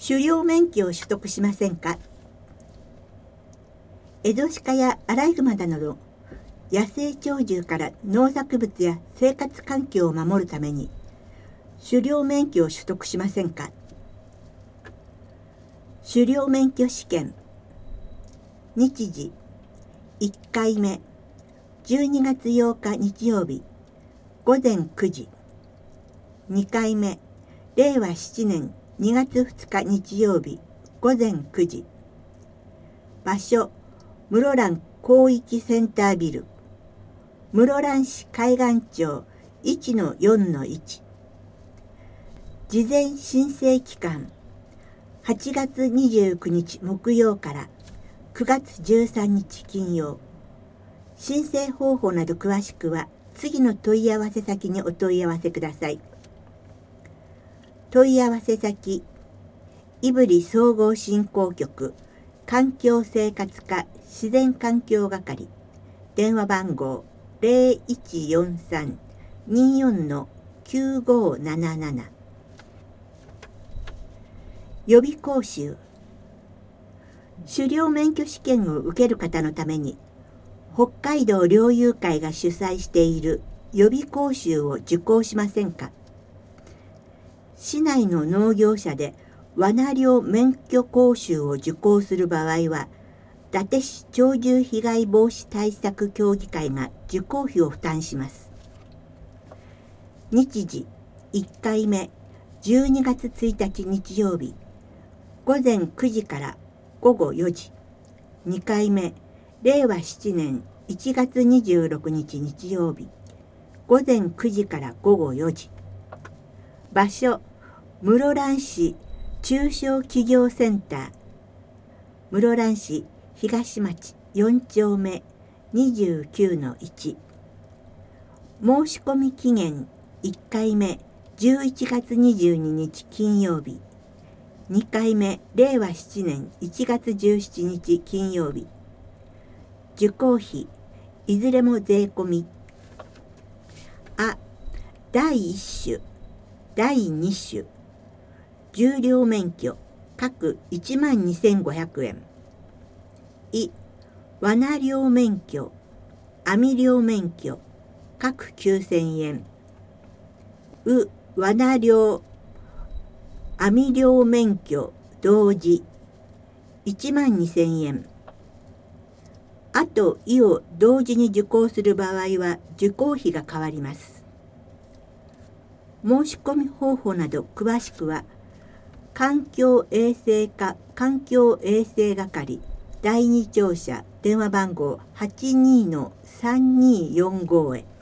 狩猟免許を取得しませんか？エゾシカやアライグマなど野生鳥獣から農作物や生活環境を守るために狩猟免許を取得しませんか？狩猟免許試験。日時1回目12月8日日曜日午前9時。2回目令和7年2月2日日曜日午前9時。場所室蘭広域センタービル、室蘭市海岸町 1-4-1。事前申請期間8月29日木曜から9月13日金曜。申請方法など詳しくは次の問い合わせ先にお問い合わせください。問い合わせ先、胆振総合振興局環境生活課自然環境係、電話番号 0143-24-9577。予備講習。狩猟免許試験を受ける方のために北海道猟友会が主催している予備講習を受講しませんか？市内の農業者で罠猟免許講習を受講する場合は、伊達市鳥獣被害防止対策協議会が受講費を負担します。日時1回目12月1日日曜日午前9時から午後4時。2回目令和7年1月26日日曜日午前9時から午後4時。場所室蘭市中小企業センター、室蘭市東町4丁目 29-1。申し込み期限1回目11月22日金曜日、2回目令和7年1月17日金曜日。受講費いずれも税込み。第1種第2種重量免許各12,500円。罠猟免許網猟免許各9,000円。罠猟網猟免許同時12,000円。を同時に受講する場合は受講費が変わります。申し込み方法など詳しくは環境衛生課環境衛生係第2庁舎電話番号 82-3245 へ。